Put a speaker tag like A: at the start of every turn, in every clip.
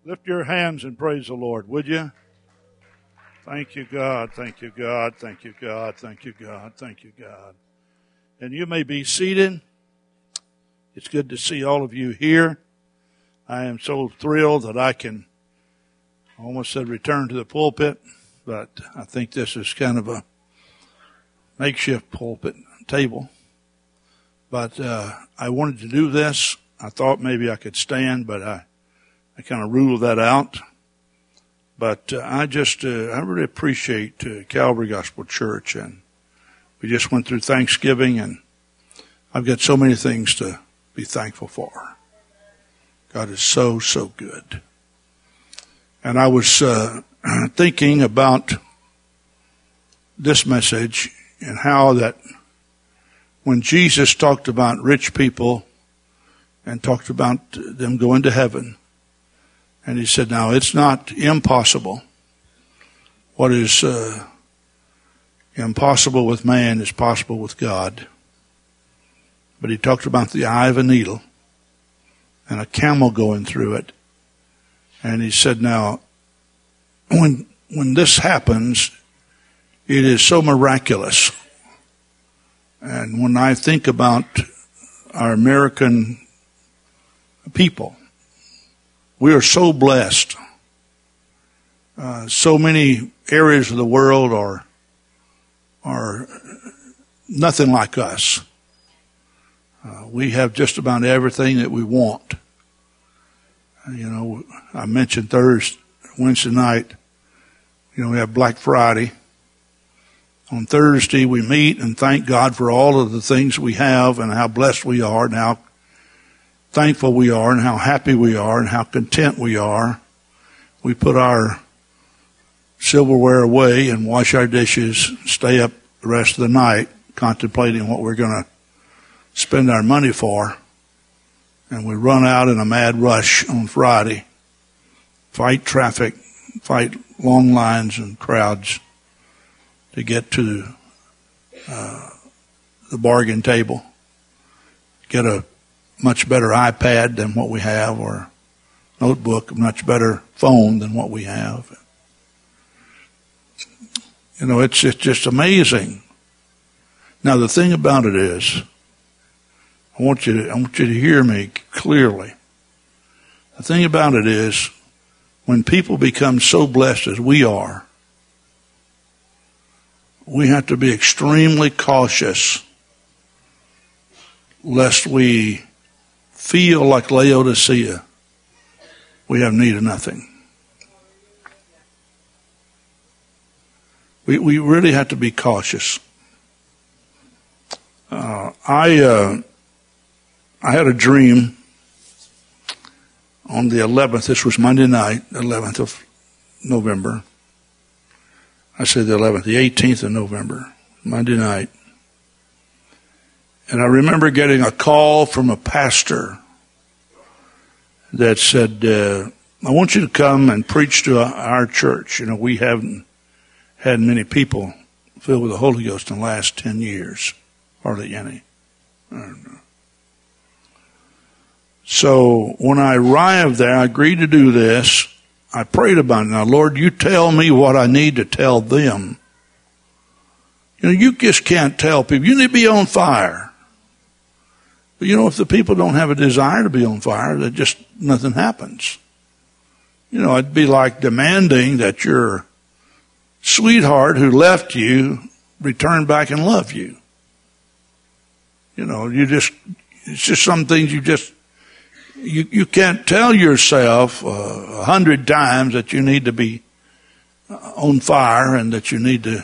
A: Lift your hands and praise the Lord, would you? Thank you, God. Thank you, God. Thank you, God. Thank you, God. Thank you, God. And you may be seated. It's good to see all of you here. I am so thrilled that I can, I almost said return to the pulpit, but I think this is kind of a makeshift pulpit table. But I wanted to do this. I thought maybe I could stand, but I kind of ruled that out. But I really appreciate Calvary Gospel Church, and we just went through Thanksgiving, and I've got so many things to be thankful for. God is so, so good. And I was thinking about this message and how that when Jesus talked about rich people and talked about them going to heaven, and he said, now it's not impossible. What is impossible with man is possible with God. But he talked about the eye of a needle and a camel going through it. And he said, now, when this happens, it is so miraculous. And when I think about our American people, we are so blessed. So many areas of the world are nothing like us. We have just about everything that we want. I mentioned Wednesday night, we have Black Friday. On Thursday, we meet and thank God for all of the things we have and how blessed we are and how thankful we are and how happy we are and how content we are. We put our silverware away and wash our dishes, stay up the rest of the night contemplating what we're going to spend our money for. And we run out in a mad rush on Friday, fight traffic, fight long lines and crowds to get to the bargain table, get a much better iPad than what we have, or notebook, a much better phone than what we have. It's just amazing. Now the thing about it is, I want you to hear me clearly. The thing about it is, when people become so blessed as we are, we have to be extremely cautious lest we feel like Laodicea, we have need of nothing. We really have to be cautious. I had a dream on the 11th. This was Monday night, 11th of November. I say the 11th, the 18th of November, Monday night. And I remember getting a call from a pastor that said, I want you to come and preach to our church. We haven't had many people filled with the Holy Ghost in the last 10 years. Hardly any. I don't know. So when I arrived there, I agreed to do this. I prayed about it. Now, Lord, you tell me what I need to tell them. You just can't tell people. You need to be on fire. But if the people don't have a desire to be on fire, then just nothing happens. It'd be like demanding that your sweetheart who left you return back and love you. It's just some things you can't tell yourself 100 times that you need to be on fire and that you need to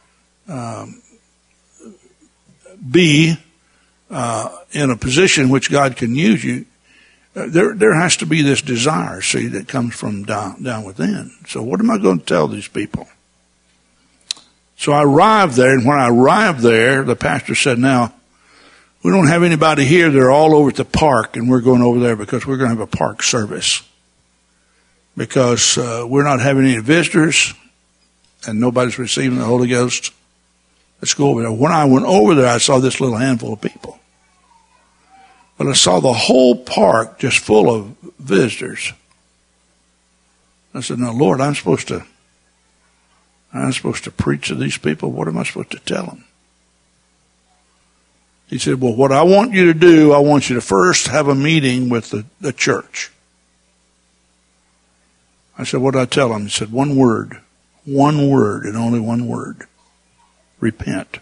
A: be in a position which God can use you. There has to be this desire, see, that comes from down within. So what am I going to tell these people? So I arrived there, and when I arrived there, the pastor said, now, we don't have anybody here. They're all over at the park, and we're going over there because we're going to have a park service. Because we're not having any visitors, and nobody's receiving the Holy Ghost. Let's go over there. When I went over there, I saw this little handful of people. But I saw the whole park just full of visitors. I said, now, Lord, I'm supposed to preach to these people. What am I supposed to tell them? He said, well, what I want you to do, I want you to first have a meeting with the church. I said, what did I tell him? He said, one word, and only one word. Repent.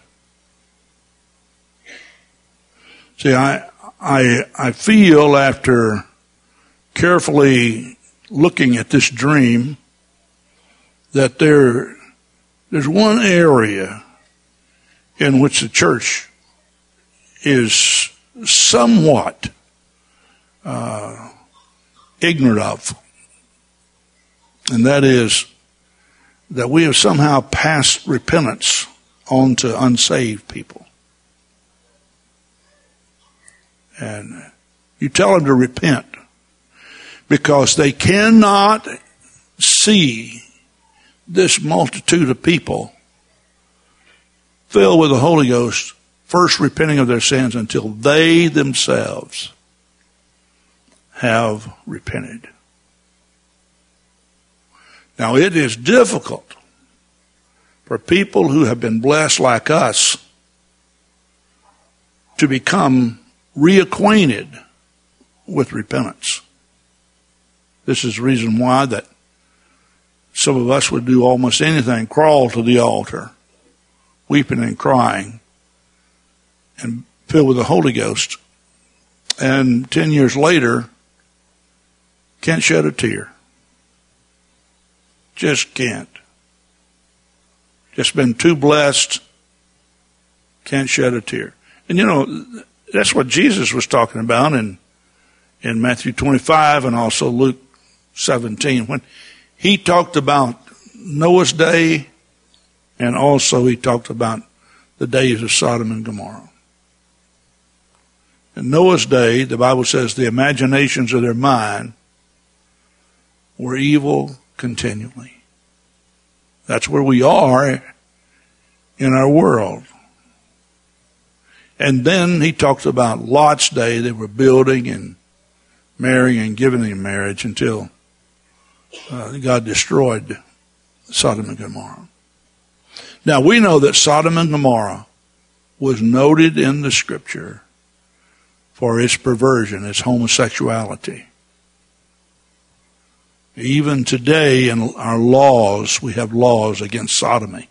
A: See, I feel after carefully looking at this dream that there's one area in which the church is somewhat ignorant of. And that is that we have somehow passed repentance on to unsaved people. And you tell them to repent because they cannot see this multitude of people filled with the Holy Ghost first repenting of their sins until they themselves have repented. Now, it is difficult for people who have been blessed like us to become reacquainted with repentance. This is the reason why that some of us would do almost anything, crawl to the altar, weeping and crying, and filled with the Holy Ghost, and 10 years later, can't shed a tear. Just can't. Just been too blessed, can't shed a tear. And you know, that's what Jesus was talking about in Matthew 25 and also Luke 17, when he talked about Noah's day, and also he talked about the days of Sodom and Gomorrah. In Noah's day, the Bible says the imaginations of their mind were evil continually. That's where we are in our world. And then he talks about Lot's day. They were building and marrying and giving in marriage until God destroyed Sodom and Gomorrah. Now, we know that Sodom and Gomorrah was noted in the Scripture for its perversion, its homosexuality. Even today in our laws, we have laws against sodomy.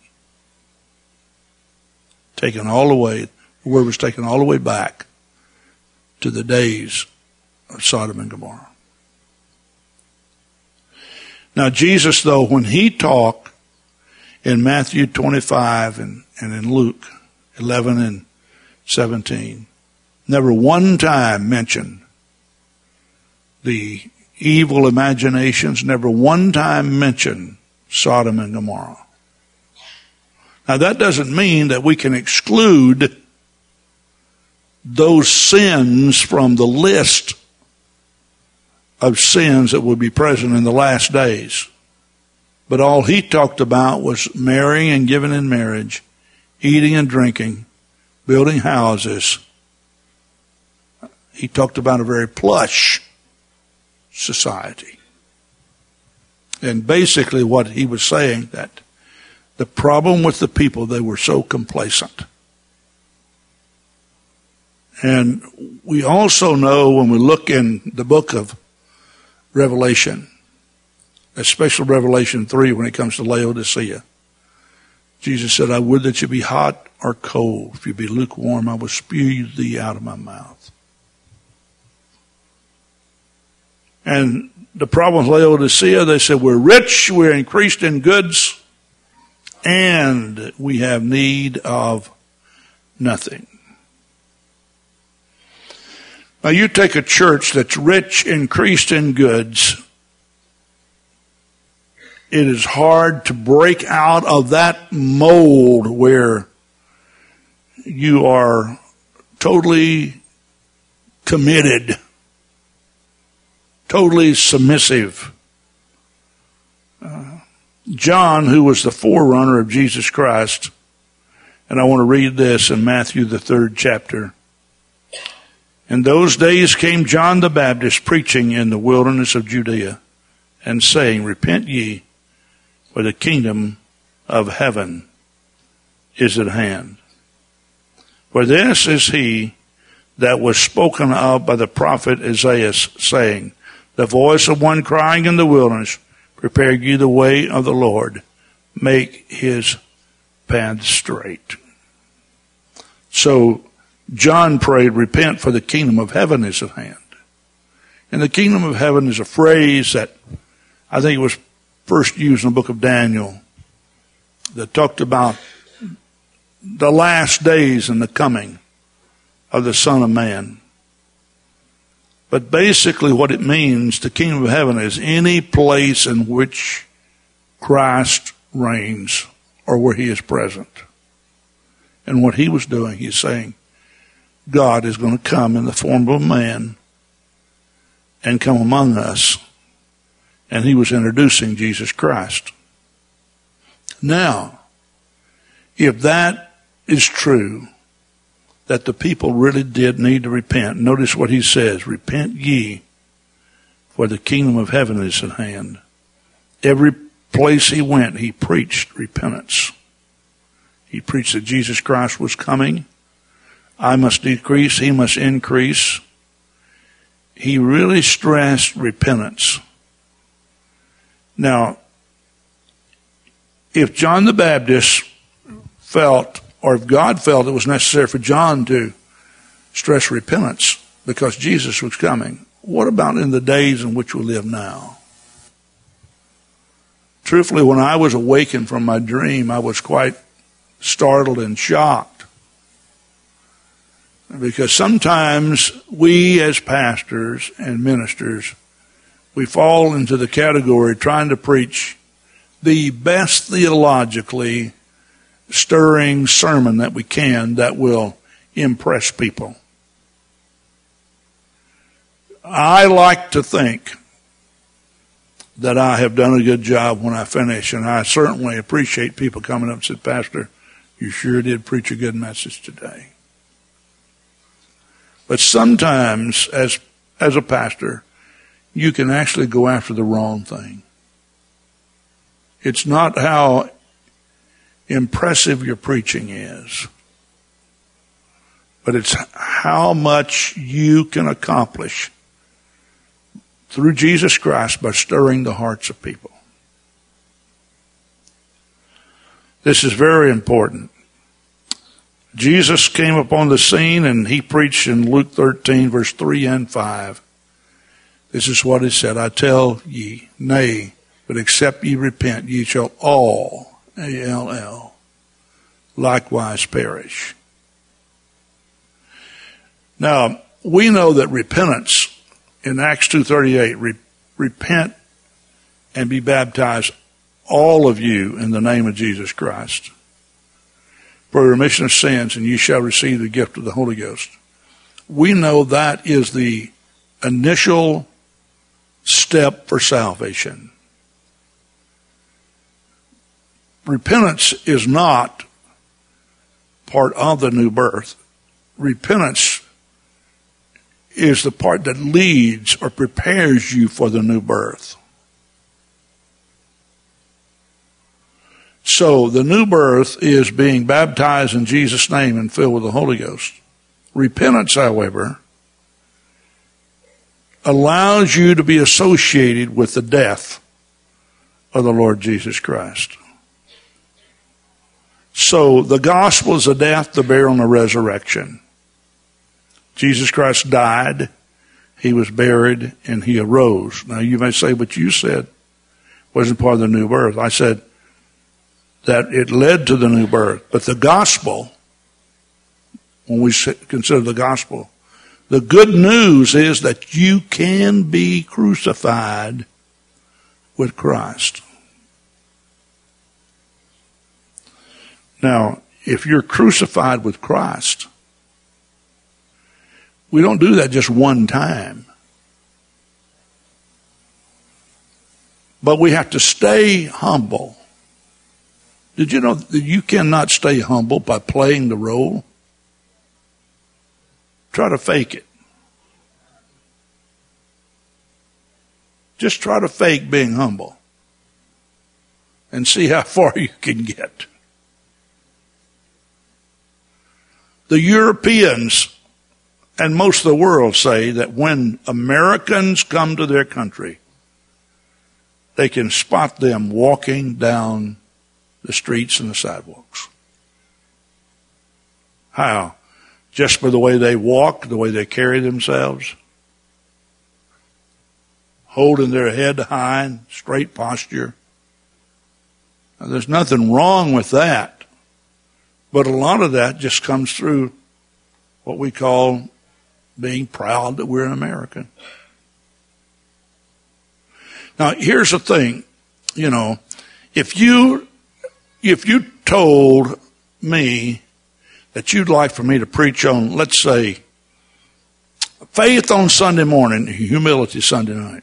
A: Taken all the way, the word was taken all the way back to the days of Sodom and Gomorrah. Now Jesus, though, when he talked in Matthew 25 and in Luke 11 and 17, never one time mentioned the evil imaginations, never one time mentioned Sodom and Gomorrah. Now that doesn't mean that we can exclude those sins from the list of sins that will be present in the last days. But all he talked about was marrying and giving in marriage, eating and drinking, building houses. He talked about a very plush society. And basically what he was saying, that the problem with the people, they were so complacent. And we also know when we look in the book of Revelation, especially Revelation 3 when it comes to Laodicea, Jesus said, I would that you be hot or cold. If you be lukewarm, I will spew thee out of my mouth. And the problem with Laodicea, they said, we're rich, we're increased in goods, and we have need of nothing. Now you take a church that's rich, increased in goods, it is hard to break out of that mold where you are totally committed, totally submissive. John, who was the forerunner of Jesus Christ, and I want to read this in Matthew, the 3rd chapter. In those days came John the Baptist preaching in the wilderness of Judea and saying, Repent ye, for the kingdom of heaven is at hand. For this is he that was spoken of by the prophet Isaiah, saying, The voice of one crying in the wilderness, Prepare ye the way of the Lord, make his path straight. So John prayed, Repent, for the kingdom of heaven is at hand. And the kingdom of heaven is a phrase that I think was first used in the book of Daniel that talked about the last days and the coming of the Son of Man. But basically what it means, the kingdom of heaven, is any place in which Christ reigns or where he is present. And what he was doing, he's saying, God is going to come in the form of a man and come among us. And he was introducing Jesus Christ. Now, if that is true, that the people really did need to repent, notice what he says, Repent ye, for the kingdom of heaven is at hand. Every place he went, he preached repentance. He preached that Jesus Christ was coming. I must decrease, he must increase. He really stressed repentance. Now, if John the Baptist felt, or if God felt it was necessary for John to stress repentance because Jesus was coming, what about in the days in which we live now? Truthfully, when I was awakened from my dream, I was quite startled and shocked. Because sometimes we as pastors and ministers, we fall into the category trying to preach the best theologically stirring sermon that we can that will impress people. I like to think that I have done a good job when I finish, and I certainly appreciate people coming up and saying, Pastor, you sure did preach a good message today. But sometimes, as a pastor, you can actually go after the wrong thing. It's not how impressive your preaching is, but it's how much you can accomplish through Jesus Christ by stirring the hearts of people. This is very important. Jesus came upon the scene and he preached in Luke 13, verse 3 and 5. This is what he said, I tell ye, nay, but except ye repent, ye shall all, A-L-L, likewise perish. Now, we know that repentance in Acts 2:38, repent and be baptized, all of you, in the name of Jesus Christ, for the remission of sins, and you shall receive the gift of the Holy Ghost. We know that is the initial step for salvation. Repentance is not part of the new birth. Repentance is the part that leads or prepares you for the new birth. So the new birth is being baptized in Jesus' name and filled with the Holy Ghost. Repentance, however, allows you to be associated with the death of the Lord Jesus Christ. So the gospel is the death, the burial, and the resurrection. Jesus Christ died, he was buried, and he arose. Now you may say, but you said wasn't part of the new birth. I said that it led to the new birth. But the gospel, when we consider the gospel, the good news is that you can be crucified with Christ. Now, if you're crucified with Christ, we don't do that just one time. But we have to stay humble. Did you know that you cannot stay humble by playing the role? Try to fake it. Just try to fake being humble and see how far you can get. The Europeans and most of the world say that when Americans come to their country, they can spot them walking down the streets and the sidewalks. How? Just by the way they walk, the way they carry themselves, holding their head high, straight posture. Now, there's nothing wrong with that, but a lot of that just comes through what we call being proud that we're an American. Now, here's the thing, if you told me that you'd like for me to preach on, let's say, faith on Sunday morning, humility Sunday night.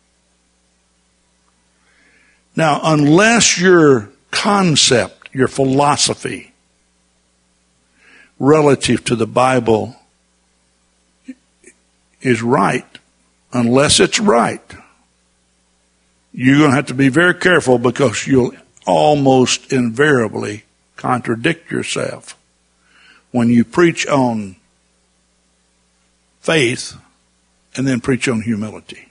A: Now, unless your concept, your philosophy relative to the Bible is right, unless it's right, you're going to have to be very careful because you'll almost invariably contradict yourself when you preach on faith and then preach on humility.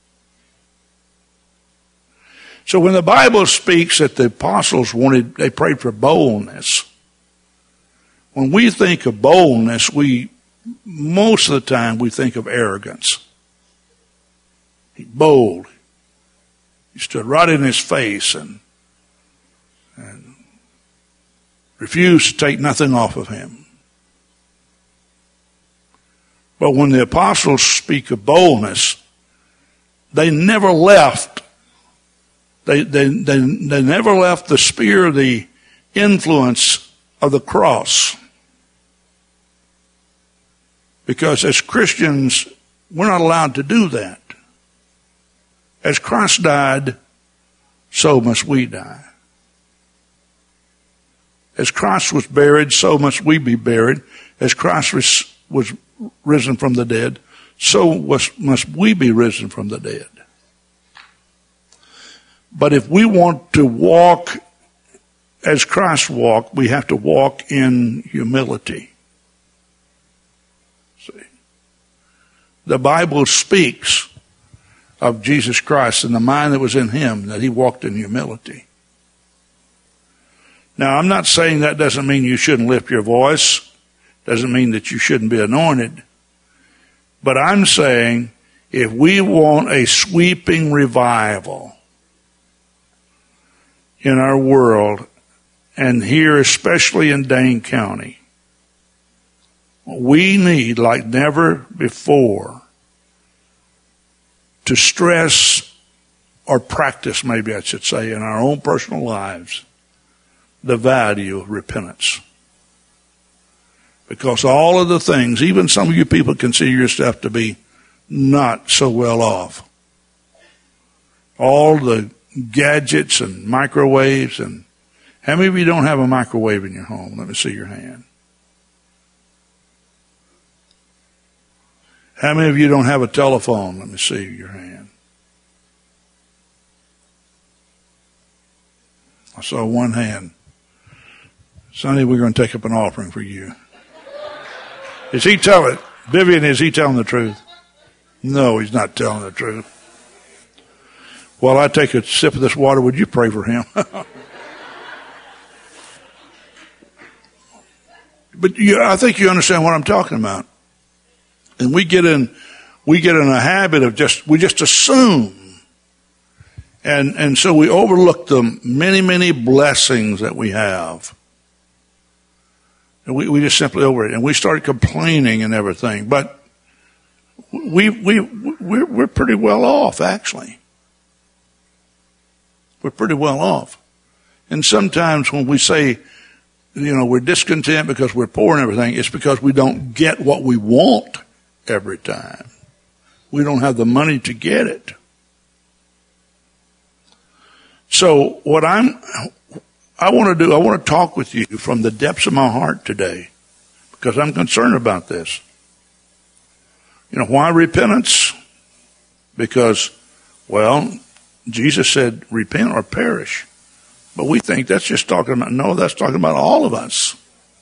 A: So when the Bible speaks that the apostles they prayed for boldness, when we think of boldness, most of the time we think of arrogance. He's bold. He stood right in his face and refused to take nothing off of him. But when the apostles speak of boldness, they never left. They never left the sphere of the influence of the cross. Because as Christians, we're not allowed to do that. As Christ died, so must we die. As Christ was buried, so must we be buried. As Christ was risen from the dead, so must we be risen from the dead. But if we want to walk as Christ walked, we have to walk in humility. See, the Bible speaks of Jesus Christ and the mind that was in him, that he walked in humility. Now, I'm not saying that doesn't mean you shouldn't lift your voice, doesn't mean that you shouldn't be anointed. But I'm saying if we want a sweeping revival in our world, and here especially in Dane County, we need, like never before, to stress or practice, maybe I should say, in our own personal lives, the value of repentance. Because all of the things, even some of you people consider yourself to be not so well off. All the gadgets and microwaves, and how many of you don't have a microwave in your home? Let me see your hand. How many of you don't have a telephone? Let me see your hand. I saw one hand. Sonny, we're going to take up an offering for you. Is he telling the truth? No, he's not telling the truth. While I take a sip of this water, would you pray for him? But I think you understand what I'm talking about. And we get in a habit of we just assume. And so we overlook the many, many blessings that we have. And we just simply over it. And we start complaining and everything. But we're pretty well off, actually. We're pretty well off. And sometimes when we say, we're discontent because we're poor and everything, it's because we don't get what we want every time. We don't have the money to get it. So what I want to do, I want to talk with you from the depths of my heart today, because I'm concerned about this. Why repentance? Because Well, Jesus said, repent or perish. But we think that's just talking about, no, that's talking about all of us.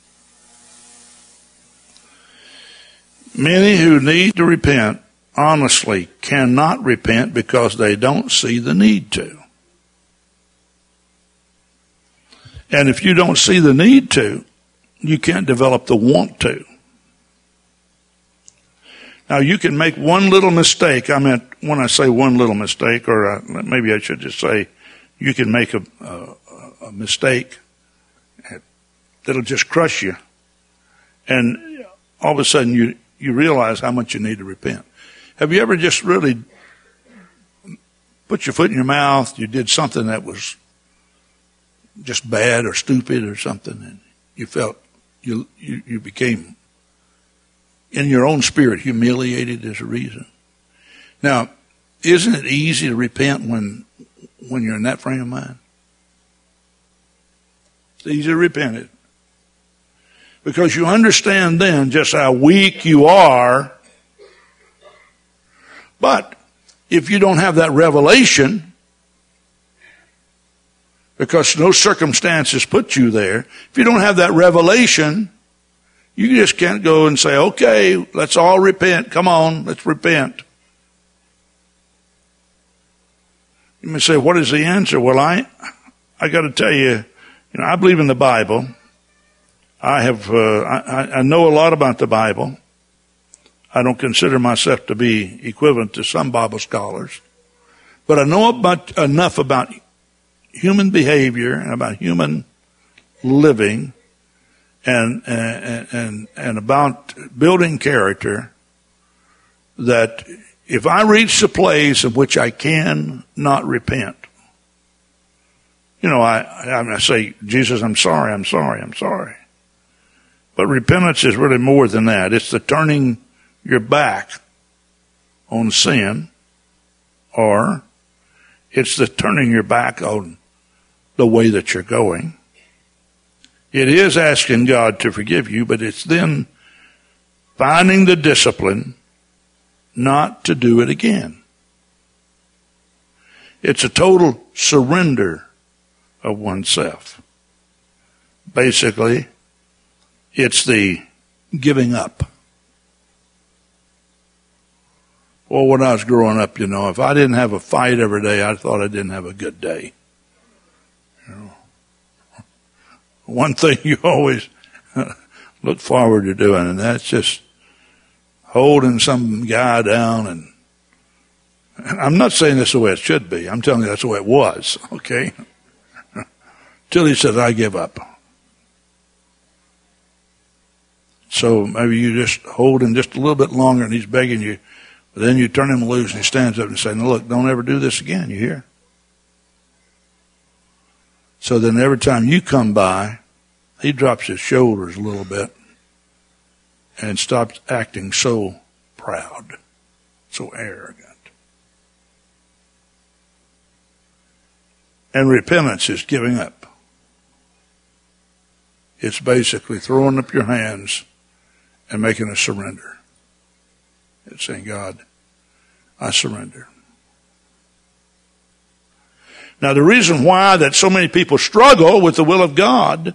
A: Many who need to repent, honestly, cannot repent because they don't see the need to. And if you don't see the need to, you can't develop the want to. Now, you can make one little mistake. I mean, when I say one little mistake, or maybe I should just say, you can make a mistake that'll just crush you. And all of a sudden, you realize how much you need to repent. Have you ever just really put your foot in your mouth, you did something that was just bad or stupid or something, and you felt you became, in your own spirit, humiliated as a reason? Now, isn't it easy to repent when you're in that frame of mind? It's easy to repent it. Because you understand then just how weak you are. But if you don't have that revelation, because no circumstances put you there, if you don't have that revelation, you just can't go and say, okay, let's all repent. Come on, let's repent. You may say, what is the answer? Well, I got to tell you, I believe in the Bible. I know a lot about the Bible. I don't consider myself to be equivalent to some Bible scholars, but I know enough about human behavior and about human living and about building character, that if I reach the place of which I can not repent, I say, Jesus, I'm sorry. But repentance is really more than that. It's the turning your back on sin, or it's the turning your back on the way that you're going. It is asking God to forgive you, but it's then finding the discipline not to do it again. It's a total surrender of oneself. Basically, it's the giving up. Well, when I was growing up, if I didn't have a fight every day, I thought I didn't have a good day. One thing you always look forward to doing, and that's just holding some guy down. And I'm not saying that's the way it should be. I'm telling you that's the way it was, okay? Till he says, I give up. So maybe you just hold him just a little bit longer and he's begging you. But then you turn him loose and he stands up and says, no, look, don't ever do this again. You hear? So then every time you come by, he drops his shoulders a little bit and stops acting so proud, so arrogant. And repentance is giving up. It's basically throwing up your hands and making a surrender. It's saying, God, I surrender. Now, the reason why that so many people struggle with the will of God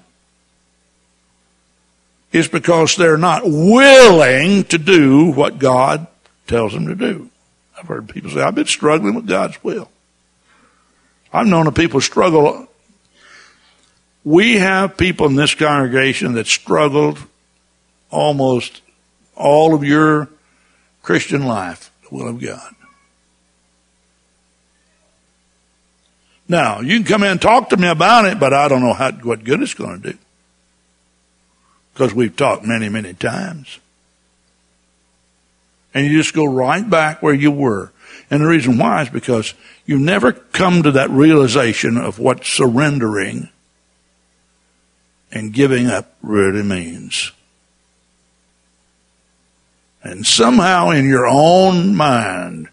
A: is because they're not willing to do what God tells them to do. I've heard people say, I've been struggling with God's will. I've known of people struggle. We have people in this congregation that struggled almost all of your Christian life, the will of God. Now, you can come in and talk to me about it, but I don't know what good it's going to do. Because we've talked many, many times. And you just go right back where you were. And the reason why is because you never come to that realization of what surrendering and giving up really means. And somehow in your own mind,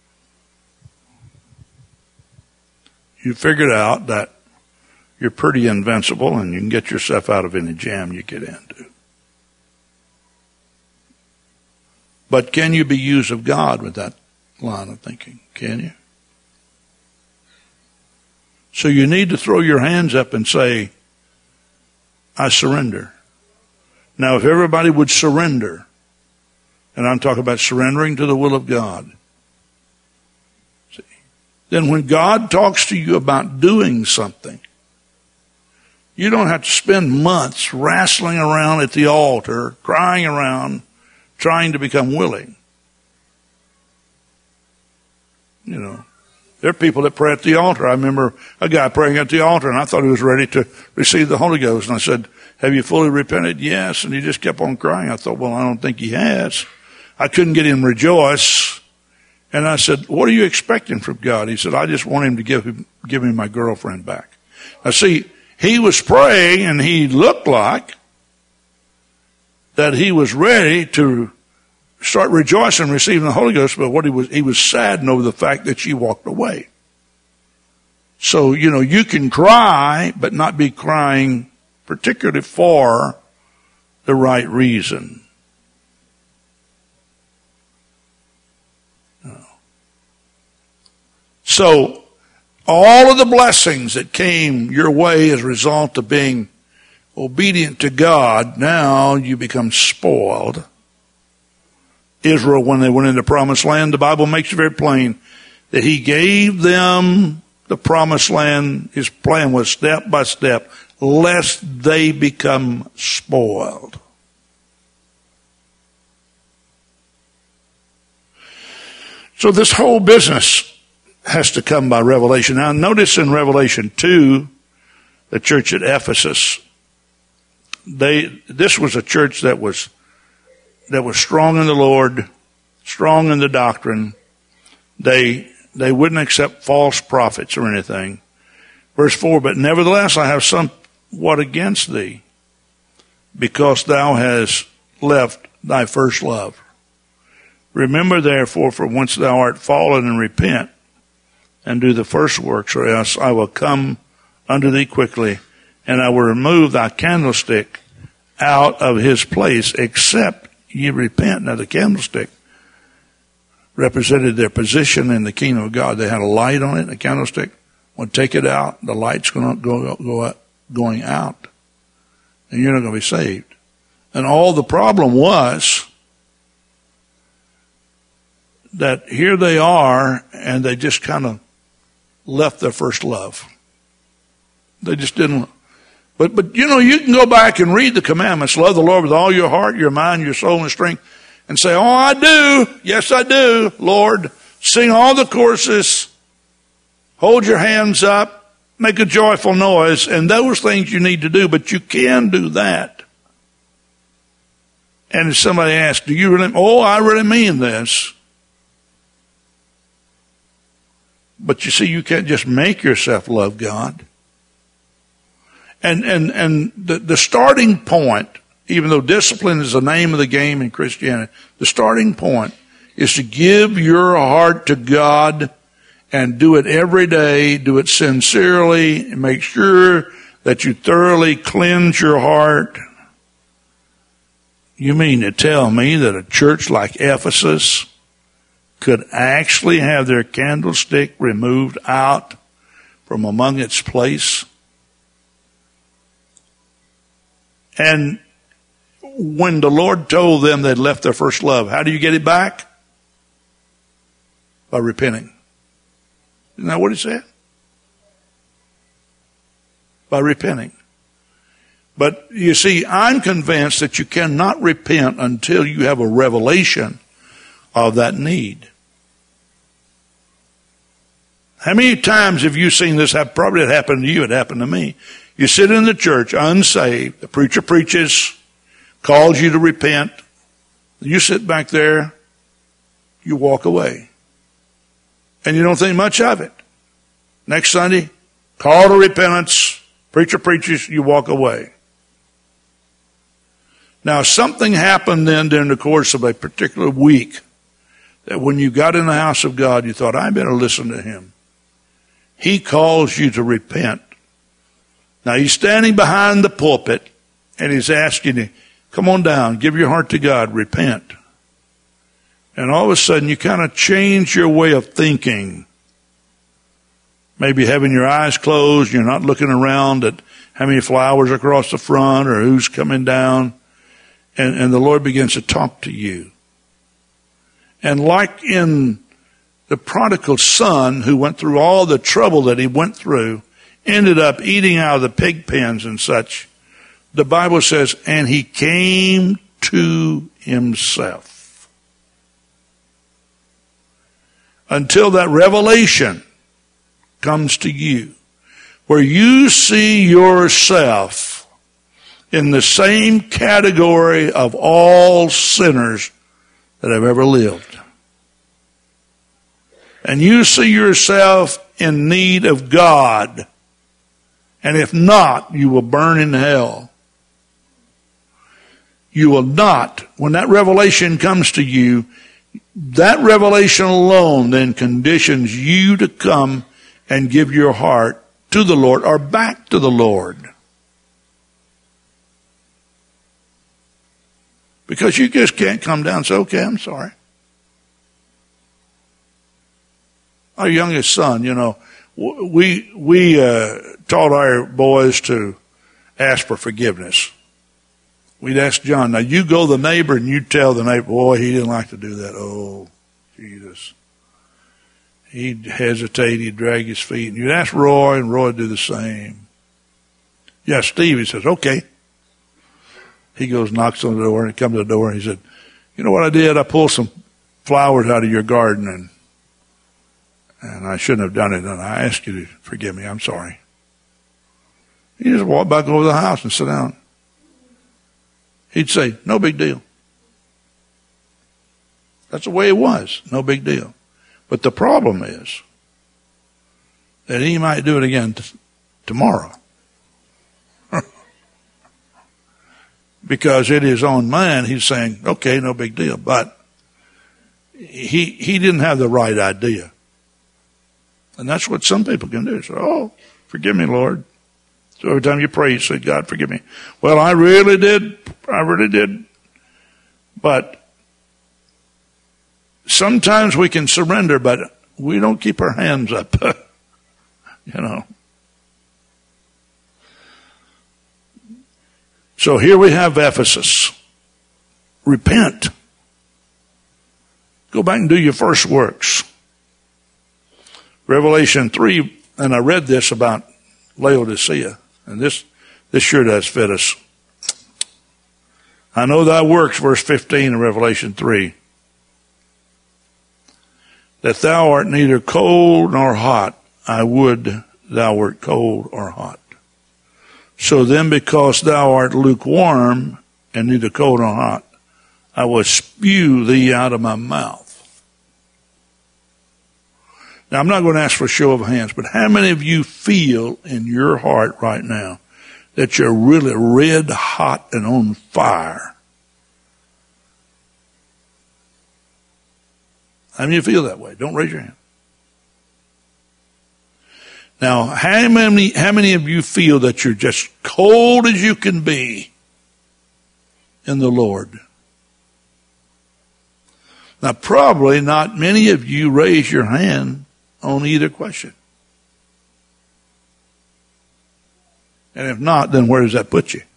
A: you figured out that you're pretty invincible and you can get yourself out of any jam you get into. But can you be used of God with that line of thinking? Can you? So you need to throw your hands up and say, I surrender. Now, if everybody would surrender, and I'm talking about surrendering to the will of God, see, then when God talks to you about doing something, you don't have to spend months wrestling around at the altar, crying around, trying to become willing. You know, there are people that pray at the altar. I remember a guy praying at the altar, and I thought he was ready to receive the Holy Ghost. And I said, have you fully repented? Yes. And he just kept on crying. I thought, well, I don't think he has. I couldn't get him to rejoice. And I said, what are you expecting from God? He said, I just want him to give me my girlfriend back. Now see, he was praying, and he looked like that he was ready to start rejoicing and receiving the Holy Ghost, but he was saddened over the fact that she walked away. So, you know, you can cry, but not be crying particularly for the right reason. So, all of the blessings that came your way as a result of being obedient to God, now you become spoiled. Israel, when they went into the promised land, the Bible makes it very plain that he gave them the promised land. His plan was step by step, lest they become spoiled. So this whole business has to come by revelation. Now notice in Revelation 2, the church at Ephesus, this was a church that was strong in the Lord, strong in the doctrine. They wouldn't accept false prophets or anything. Verse 4, but nevertheless I have somewhat against thee, because thou hast left thy first love. Remember therefore from whence thou art fallen, and repent, and do the first works, or else I will come unto thee quickly, and I will remove thy candlestick out of his place, except ye repent. Now the candlestick represented their position in the kingdom of God. They had a light on it, a candlestick. When take it out, the light's going out, and you're not going to be saved. And all the problem was that here they are, and they just kind of left their first love. They just didn't. But you know, you can go back and read the commandments. Love the Lord with all your heart, your mind, your soul, and strength. And say, oh, I do. Yes, I do, Lord. Sing all the choruses. Hold your hands up. Make a joyful noise. And those things you need to do. But you can do that. And if somebody asks, do you really? Oh, I really mean this. But you see, you can't just make yourself love God. And the starting point, even though discipline is the name of the game in Christianity, the starting point is to give your heart to God and do it every day, do it sincerely, and make sure that you thoroughly cleanse your heart. You mean to tell me that a church like Ephesus could actually have their candlestick removed out from among its place? And when the Lord told them they'd left their first love, how do you get it back? By repenting. Isn't that what he said? By repenting. But you see, I'm convinced that you cannot repent until you have a revelation of that need. How many times have you seen this happen? Probably it happened to you, it happened to me. You sit in the church unsaved, the preacher preaches, calls you to repent, you sit back there, you walk away. And you don't think much of it. Next Sunday, call to repentance, preacher preaches, you walk away. Now something happened then during the course of a particular week that when you got in the house of God, you thought, I better listen to him. He calls you to repent. Now he's standing behind the pulpit and he's asking you, come on down, give your heart to God, repent. And all of a sudden you kind of change your way of thinking. maybe having your eyes closed. You're not looking around at how many flowers are across the front or who's coming down. And the Lord begins to talk to you. And like in the prodigal son who went through all the trouble that he went through, ended up eating out of the pig pens and such, the Bible says, and he came to himself. Until that revelation comes to you, where you see yourself in the same category of all sinners that have ever lived. And you see yourself in need of God. And if not, you will burn in hell. You will not. When that revelation comes to you, that revelation alone then conditions you to come and give your heart to the Lord or back to the Lord. Because you just can't come down and say, okay, I'm sorry. Our youngest son, we taught our boys to ask for forgiveness. We'd ask John, now you go to the neighbor and you tell the neighbor, boy, he didn't like to do that. Oh, Jesus. He'd hesitate, he'd drag his feet. And you'd ask Roy, and Roy would do the same. Yeah, Steve, he says, okay. He goes, knocks on the door, and he comes to the door, and he said, you know what I did? I pulled some flowers out of your garden, and I shouldn't have done it, and I ask you to forgive me. I'm sorry. He just walked back over the house and sit down. He'd say, no big deal. That's the way it was. No big deal. But the problem is that he might do it again tomorrow. Because in his own mind, he's saying, okay, no big deal. But he didn't have the right idea. And that's what some people can do. So, oh, forgive me, Lord. So every time you pray, you say, God, forgive me. Well, I really did. But sometimes we can surrender, but we don't keep our hands up. So here we have Ephesus. Repent. Go back and do your first works. Revelation 3, and I read this about Laodicea, and this sure does fit us. I know thy works, verse 15 in Revelation 3, that thou art neither cold nor hot. I would thou wert cold or hot. So then, because thou art lukewarm and neither cold nor hot, I will spew thee out of my mouth. Now, I'm not going to ask for a show of hands, but how many of you feel in your heart right now that you're really red hot and on fire? How many of you feel that way? Don't raise your hand. Now, how many of you feel that you're just cold as you can be in the Lord? Now, probably not many of you raise your hand on either question. And if not, then where does that put you?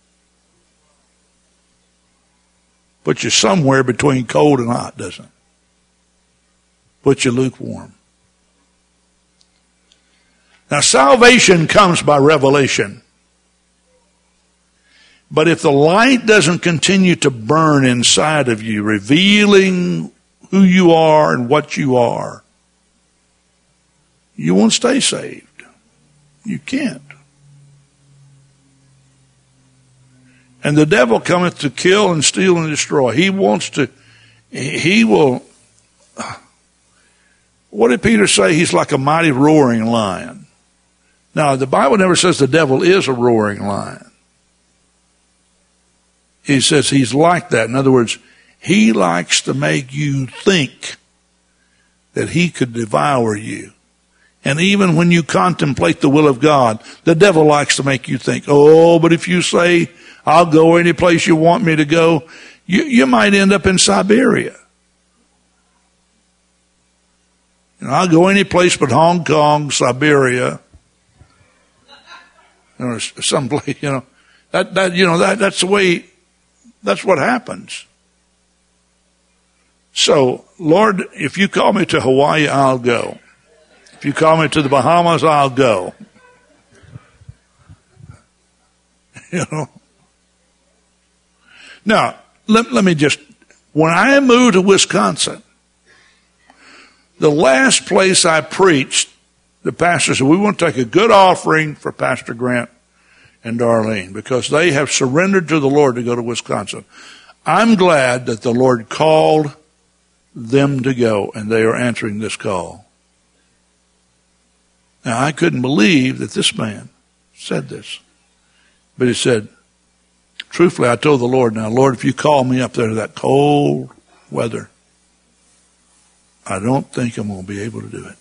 A: Put you somewhere between cold and hot, doesn't it? Put you lukewarm. Now, salvation comes by revelation. But if the light doesn't continue to burn inside of you, revealing who you are and what you are, you won't stay saved. You can't. And the devil cometh to kill and steal and destroy. He will, what did Peter say? He's like a mighty roaring lion. Now, the Bible never says the devil is a roaring lion. He says he's like that. In other words, he likes to make you think that he could devour you. And even when you contemplate the will of God, the devil likes to make you think, oh, but if you say, I'll go any place you want me to go, you might end up in Siberia. I'll go any place but Hong Kong, Siberia, or someplace, that's the way, that's what happens. So, Lord, if you call me to Hawaii, I'll go. If you call me to the Bahamas, I'll go. Now, let me just, when I moved to Wisconsin, the last place I preached, the pastor said, we want to take a good offering for Pastor Grant and Darlene because they have surrendered to the Lord to go to Wisconsin. I'm glad that the Lord called them to go, and they are answering this call. Now, I couldn't believe that this man said this. But he said, truthfully, I told the Lord, now, Lord, if you call me up there to that cold weather, I don't think I'm going to be able to do it.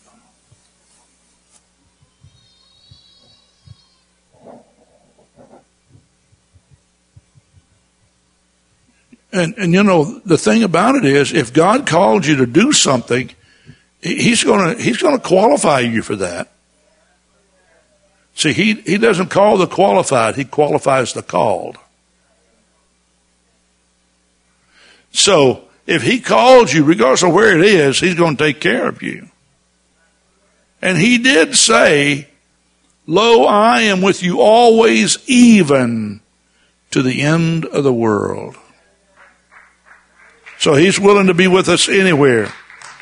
A: And the thing about it is, if God called you to do something, He's going to qualify you for that. See, he doesn't call the qualified, He qualifies the called. So, if He calls you, regardless of where it is, He's going to take care of you. And He did say, lo, I am with you always, even to the end of the world. So He's willing to be with us anywhere.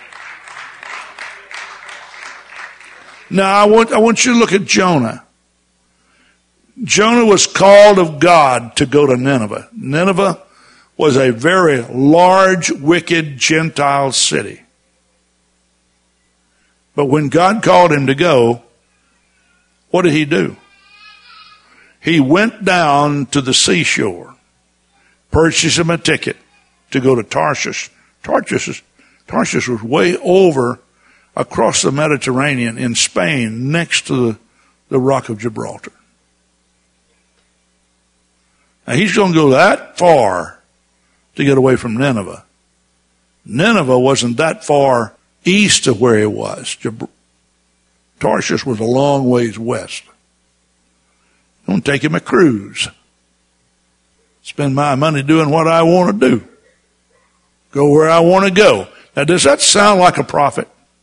A: Now, I want you to look at Jonah. Jonah was called of God to go to Nineveh. Nineveh was a very large, wicked Gentile city. But when God called him to go, what did he do? He went down to the seashore, purchased him a ticket to go to Tarshish. Tarshish was way over across the Mediterranean in Spain, next to the Rock of Gibraltar. Now he's going to go that far to get away from Nineveh. Nineveh wasn't that far east of where he was. Tarshish was a long ways west. I'm going to take him a cruise. Spend my money doing what I want to do. Go where I want to go. Now, does that sound like a prophet?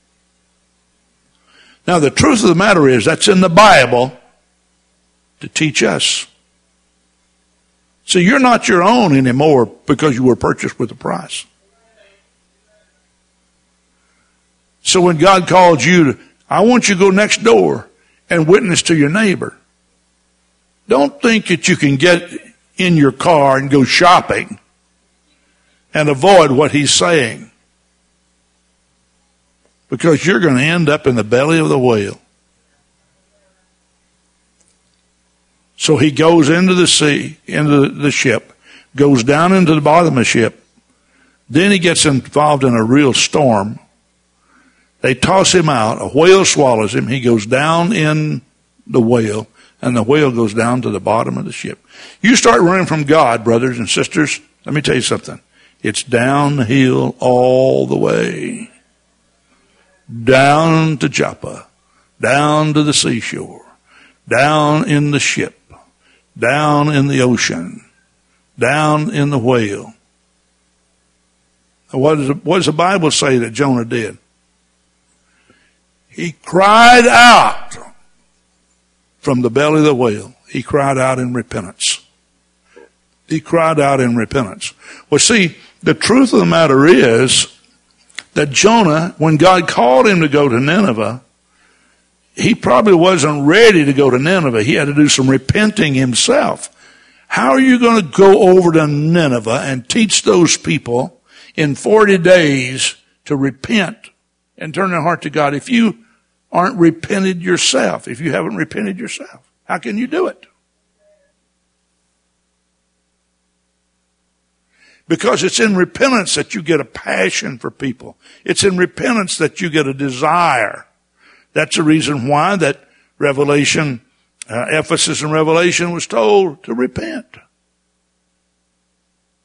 A: Now, the truth of the matter is that's in the Bible to teach us. So you're not your own anymore because you were purchased with a price. So when God called you to, I want you to go next door and witness to your neighbor. Don't think that you can get in your car and go shopping and avoid what He's saying, because you're going to end up in the belly of the whale. So he goes into the sea, into the ship, goes down into the bottom of the ship. Then he gets involved in a real storm. They toss him out. A whale swallows him. He goes down in the whale, and the whale goes down to the bottom of the ship. You start running from God, brothers and sisters, let me tell you something. It's downhill all the way. Down to Joppa, down to the seashore, down in the ship, down in the ocean, down in the whale. What does the Bible say that Jonah did? He cried out from the belly of the whale. He cried out in repentance. He cried out in repentance. Well, see, the truth of the matter is that Jonah, when God called him to go to Nineveh, he probably wasn't ready to go to Nineveh. He had to do some repenting himself. How are you going to go over to Nineveh and teach those people in 40 days to repent and turn their heart to God if you aren't repented yourself, if you haven't repented yourself? How can you do it? Because it's in repentance that you get a passion for people. It's in repentance that you get a desire. That's the reason why that Revelation, Ephesus and Revelation was told to repent.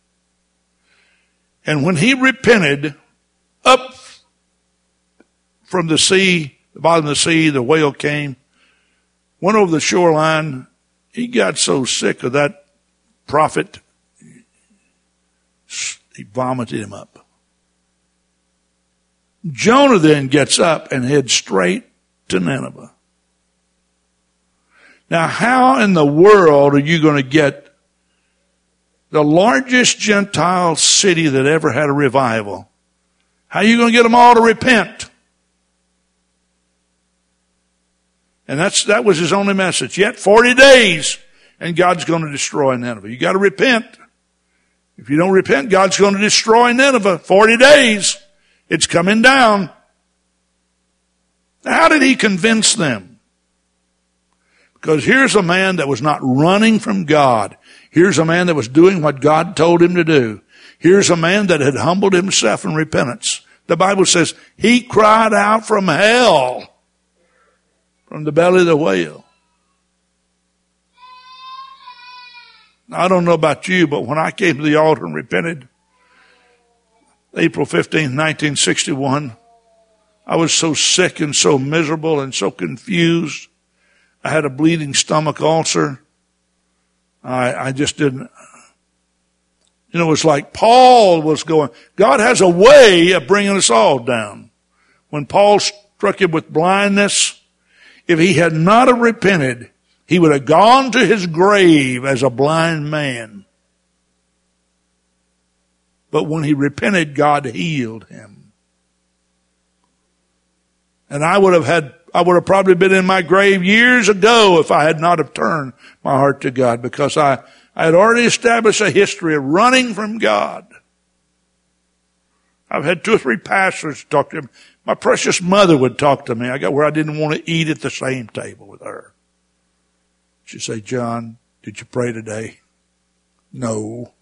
A: And when he repented, up from the sea, the bottom of the sea, the whale came, went over the shoreline. He got so sick of that prophet, he vomited him up. Jonah then gets up and heads straight to Nineveh. Now, how in the world are you going to get the largest Gentile city that ever had a revival? How are you going to get them all to repent? And that was his only message. Yet 40 days and God's going to destroy Nineveh. You got to repent. If you don't repent, God's going to destroy Nineveh. 40 days. It's coming down. Now, how did he convince them? Because here's a man that was not running from God. Here's a man that was doing what God told him to do. Here's a man that had humbled himself in repentance. The Bible says he cried out from hell, from the belly of the whale. Now, I don't know about you, but when I came to the altar and repented, April 15th, 1961, I was so sick and so miserable and so confused. I had a bleeding stomach ulcer. I just didn't. You know, it's like Paul was going. God has a way of bringing us all down. When Paul struck him with blindness, if he had not have repented, he would have gone to his grave as a blind man. But when he repented, God healed him. And I would have probably been in my grave years ago if I had not have turned my heart to God, because I had already established a history of running from God. I've had 2 or 3 pastors talk to me. My precious mother would talk to me. I got where I didn't want to eat at the same table with her. She'd say, "John, did you pray today?" "No."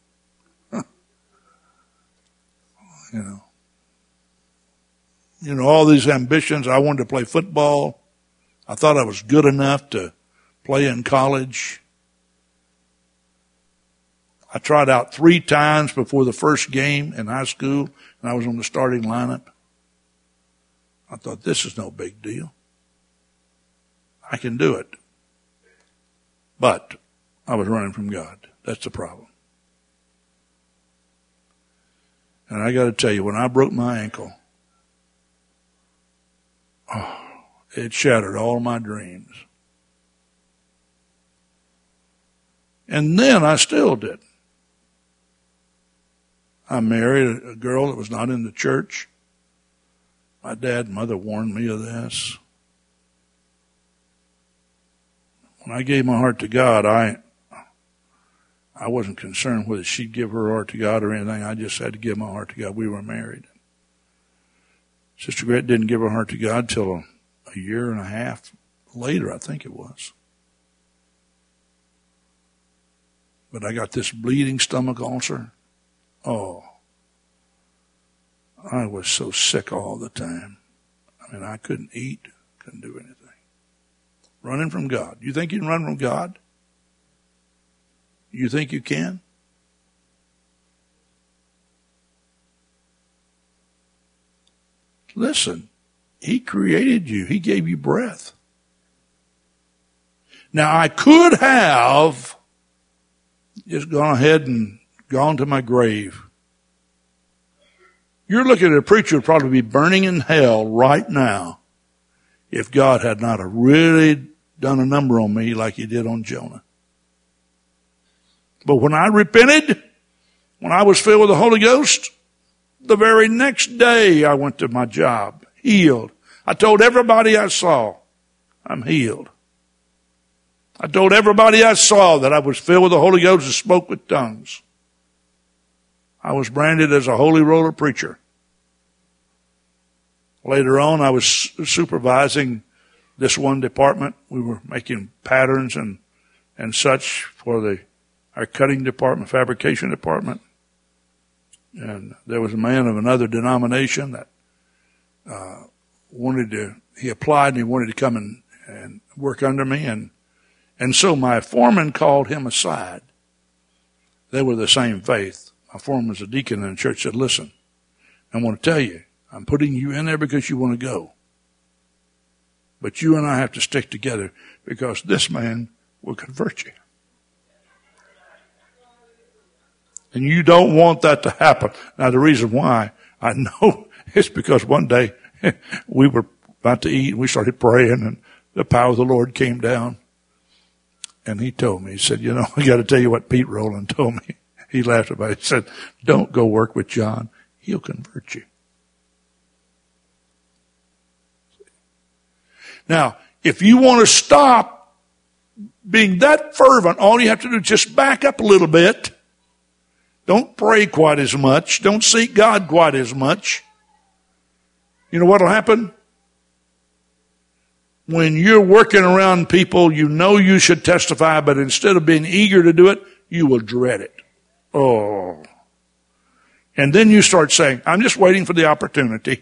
A: You know, all these ambitions. I wanted to play football. I thought I was good enough to play in college. I tried out 3 times before the first game in high school, and I was on the starting lineup. I thought, this is no big deal. I can do it. But I was running from God. That's the problem. And I got to tell you, when I broke my ankle, it shattered all my dreams. And then I still did. I married a girl that was not in the church. My dad and mother warned me of this. When I gave my heart to God, I wasn't concerned whether she'd give her heart to God or anything. I just had to give my heart to God. We were married. Sister Gret didn't give her heart to God till a year and a half later, I think it was. But I got this bleeding stomach ulcer. Oh, I was so sick all the time. I mean, I couldn't eat, couldn't do anything. Running from God. You think you can run from God? You think you can? Listen, He created you. He gave you breath. Now, I could have just gone ahead and gone to my grave. You're looking at a preacher who would probably be burning in hell right now if God had not really done a number on me like He did on Jonah. But when I repented, when I was filled with the Holy Ghost, the very next day I went to my job, healed. I told everybody I saw, I'm healed. I told everybody I saw that I was filled with the Holy Ghost and spoke with tongues. I was branded as a holy roller preacher. Later on, I was supervising this one department. We were making patterns and such for our cutting department, fabrication department. And there was a man of another denomination that he applied and he wanted to come and work under me. And so my foreman called him aside. They were the same faith. My foreman was a deacon in the church, said, "Listen, I want to tell you, I'm putting you in there because you want to go. But you and I have to stick together because this man will convert you. And you don't want that to happen. Now, the reason why I know is because one day we were about to eat and we started praying and the power of the Lord came down. And he told me, he said, you know, I got to tell you what Pete Rowland told me. He laughed about it. He said, don't go work with John. He'll convert you. Now, if you want to stop being that fervent, all you have to do is just back up a little bit. Don't pray quite as much. Don't seek God quite as much. You know what will happen? When you're working around people, you know you should testify, but instead of being eager to do it, you will dread it. Oh. And then you start saying, I'm just waiting for the opportunity.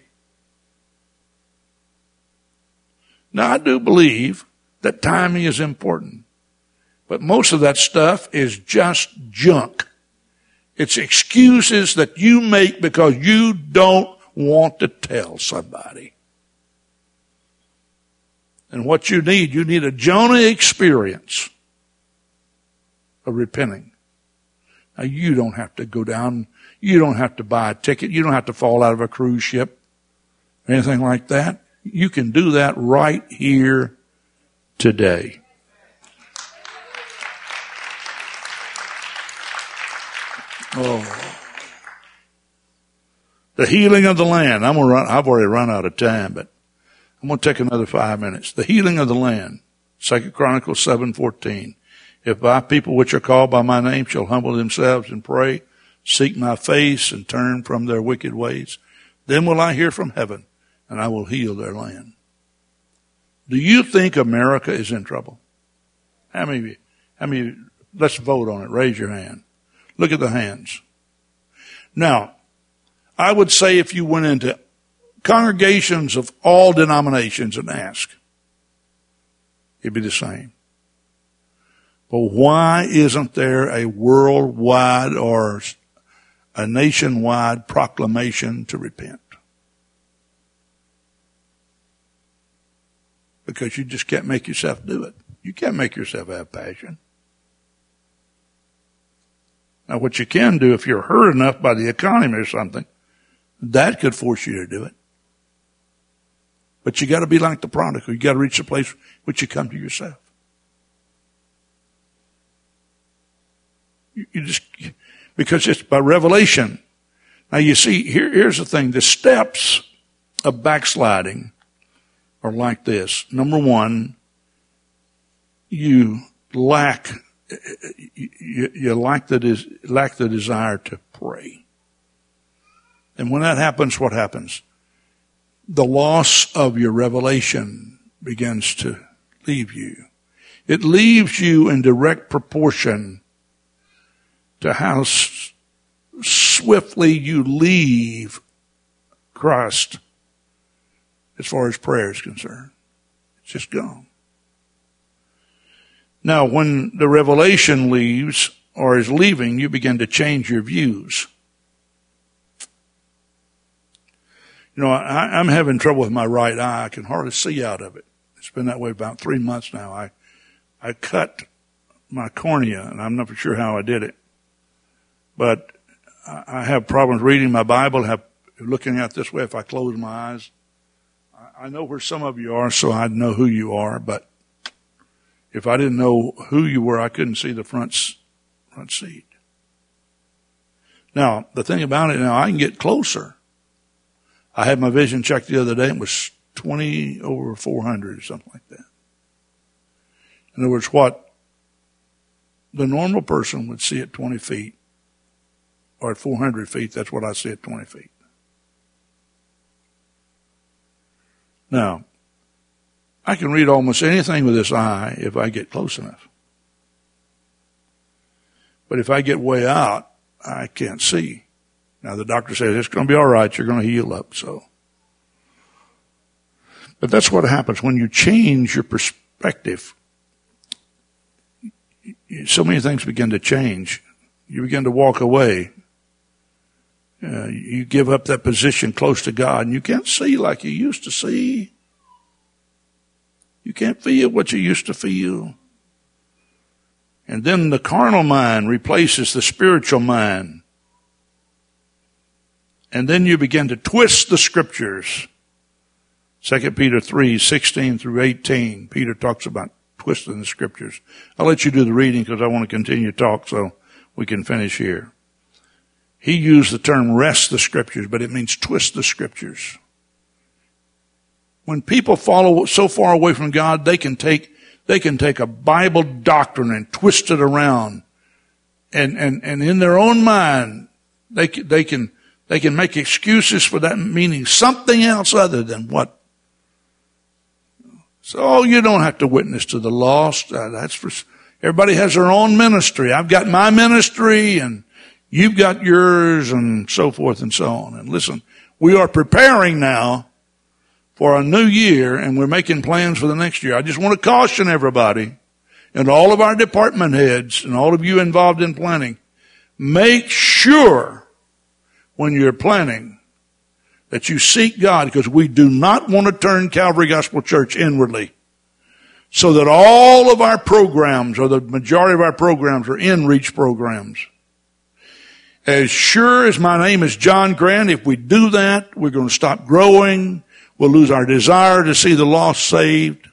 A: Now, I do believe that timing is important, but most of that stuff is just junk. It's excuses that you make because you don't want to tell somebody. And what you need a Jonah experience of repenting. Now, you don't have to go down. You don't have to buy a ticket. You don't have to fall out of a cruise ship or anything like that. You can do that right here today. Oh. The healing of the land. I've already run out of time, but I'm going to take another 5 minutes. The healing of the land. 2 Chronicles 7:14. If my people which are called by my name shall humble themselves and pray, seek my face and turn from their wicked ways, then will I hear from heaven and I will heal their land. Do you think America is in trouble? How many of you, let's vote on it. Raise your hand. Look at the hands. Now, I would say if you went into congregations of all denominations and asked, it'd be the same. But why isn't there a worldwide or a nationwide proclamation to repent? Because you just can't make yourself do it. You can't make yourself have passion. Now, what you can do if you're hurt enough by the economy or something, that could force you to do it. But you got to be like the prodigal. You got to reach the place which you come to yourself. You just, because it's by revelation. Now you see, here's the thing. The steps of backsliding are like this. Number one, you lack the desire to pray. And when that happens, what happens? The loss of your revelation begins to leave you. It leaves you in direct proportion to how swiftly you leave Christ as far as prayer is concerned. It's just gone. Now, when the revelation leaves or is leaving, you begin to change your views. You know, I'm having trouble with my right eye. I can hardly see out of it. It's been that way about 3 months now. I cut my cornea, and I'm not sure how I did it. But I have problems reading my Bible, looking at it this way if I close my eyes. I know where some of you are, so I'd know who you are. But if I didn't know who you were, I couldn't see the front seat. Now, the thing about it now, I can get closer. I had my vision checked the other day. It was 20 over 400 or something like that. In other words, what the normal person would see at 20 feet or at 400 feet, that's what I see at 20 feet. Now, I can read almost anything with this eye if I get close enough. But if I get way out, I can't see. Now, the doctor says, it's going to be all right. You're going to heal up. But that's what happens when you change your perspective. So many things begin to change. You begin to walk away. You give up that position close to God, and you can't see like you used to see. You can't feel what you used to feel. And then the carnal mind replaces the spiritual mind. And then you begin to twist the scriptures. 2 Peter 3:16 through 18. Peter talks about twisting the scriptures. I'll let you do the reading because I want to continue to talk so we can finish here. He used the term wrest the scriptures, but it means twist the scriptures. When people follow so far away from God, they can take a Bible doctrine and twist it around. And in their own mind, they can make excuses for that meaning something else other than what. So you don't have to witness to the lost. That's for everybody has their own ministry. I've got my ministry and you've got yours and so forth and so on. And listen, we are preparing now for a new year and we're making plans for the next year. I just want to caution everybody and all of our department heads and all of you involved in planning, make sure when you're planning that you seek God, because we do not want to turn Calvary Gospel Church inwardly so that all of our programs or the majority of our programs are in-reach programs. As sure as my name is John Grant, if we do that, we're going to stop growing. We'll lose our desire to see the lost saved.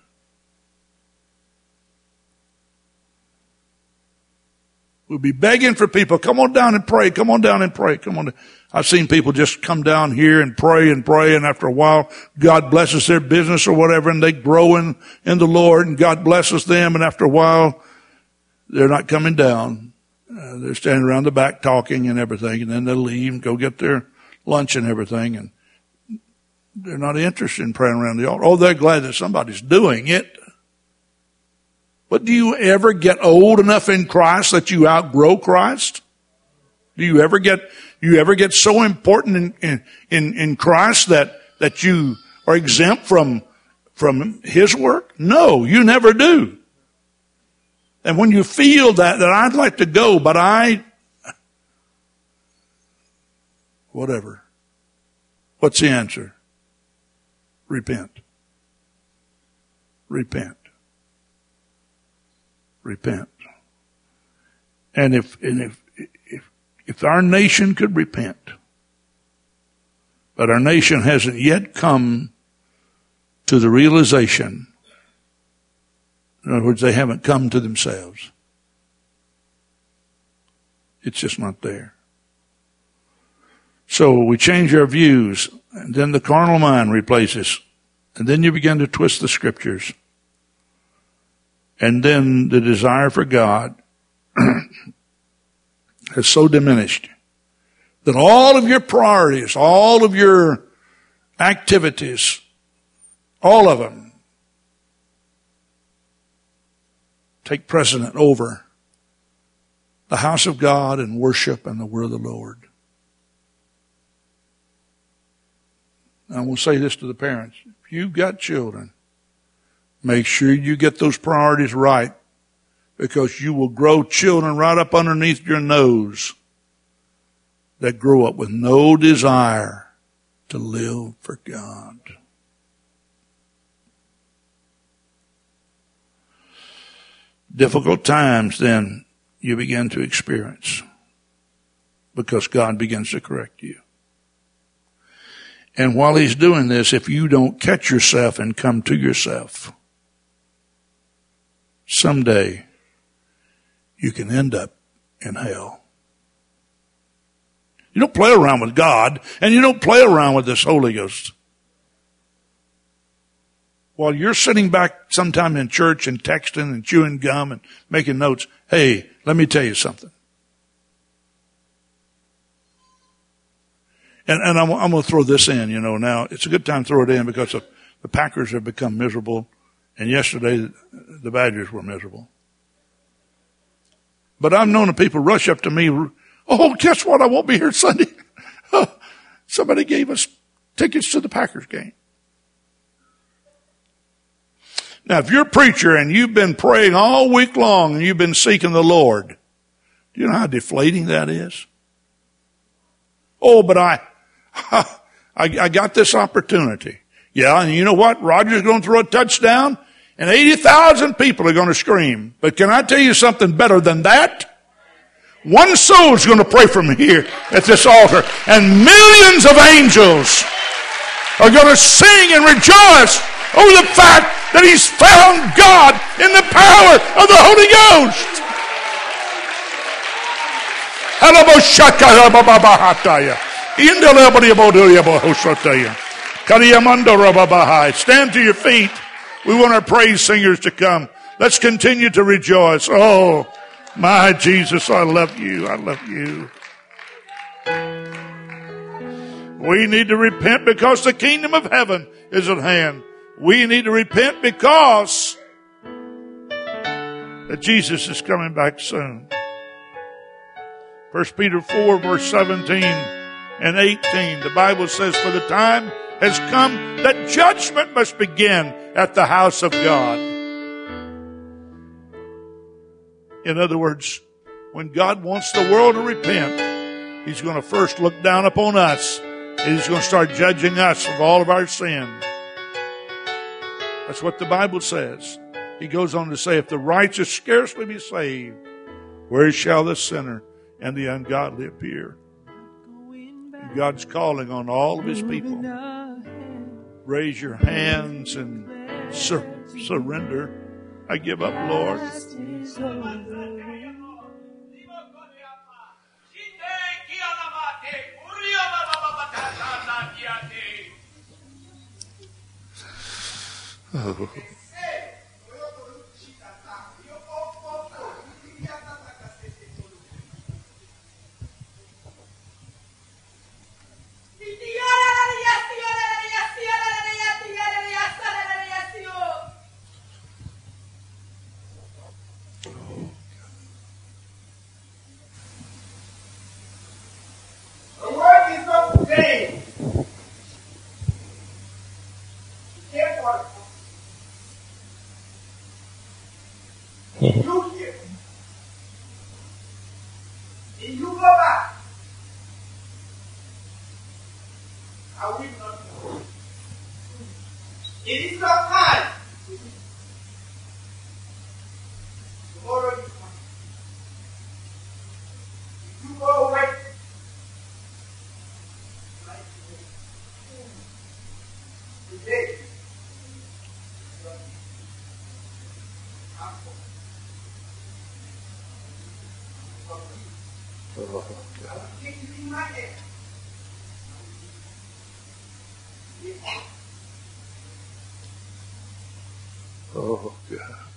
A: We'll be begging for people, come on down and pray, come on down and pray, come on. I've seen people just come down here and pray, and after a while, God blesses their business or whatever, and they grow in the Lord, and God blesses them, and after a while, they're not coming down. They're standing around the back talking and everything, and then they'll leave and go get their lunch and everything, and they're not interested in praying around the altar. Oh, they're glad that somebody's doing it. But do you ever get old enough in Christ that you outgrow Christ? Do you ever get so important in Christ that you are exempt from His work? No, you never do. And when you feel that I'd like to go, but whatever. What's the answer? Repent. Repent. Repent. And if our nation could repent, but our nation hasn't yet come to the realization, in other words, they haven't come to themselves. It's just not there. So we change our views, and then the carnal mind replaces, and then you begin to twist the scriptures. And then the desire for God has so diminished that all of your priorities, all of your activities, all of them take precedent over the house of God and worship and the word of the Lord. I will say this to the parents. If you've got children, make sure you get those priorities right, because you will grow children right up underneath your nose that grow up with no desire to live for God. Difficult times then you begin to experience because God begins to correct you. And while He's doing this, if you don't catch yourself and come to yourself, someday you can end up in hell. You don't play around with God, and you don't play around with this Holy Ghost. While you're sitting back sometime in church and texting and chewing gum and making notes, hey, let me tell you something. And I'm going to throw this in, now. It's a good time to throw it in because the Packers have become miserable. And yesterday, the Badgers were miserable. But I've known the people rush up to me, oh, guess what? I won't be here Sunday. Somebody gave us tickets to the Packers game. Now, if you're a preacher and you've been praying all week long and you've been seeking the Lord, do you know how deflating that is? Oh, but I got this opportunity. Yeah, and you know what? Roger's going to throw a touchdown, And 80,000 people are going to scream. But can I tell you something better than that? One soul is going to pray from here at this altar. And millions of angels are going to sing and rejoice over the fact that he's found God in the power of the Holy Ghost. Stand to your feet. We want our praise singers to come. Let's continue to rejoice. Oh, my Jesus, I love you. I love you. We need to repent because the kingdom of heaven is at hand. We need to repent because that Jesus is coming back soon. 1 Peter 4, verse 17 and 18. The Bible says, for the time has come that judgment must begin at the house of God. In other words, when God wants the world to repent, he's going to first look down upon us. And he's going to start judging us of all of our sin. That's what the Bible says. He goes on to say, if the righteous scarcely be saved, where shall the sinner and the ungodly appear? And God's calling on all of his people. Raise your hands and surrender. I give up, Lord. Oh.
B: It is not time. Tomorrow is coming. If you go away, today,
A: Oh, God.
B: take you in my hand.
A: Oh, God.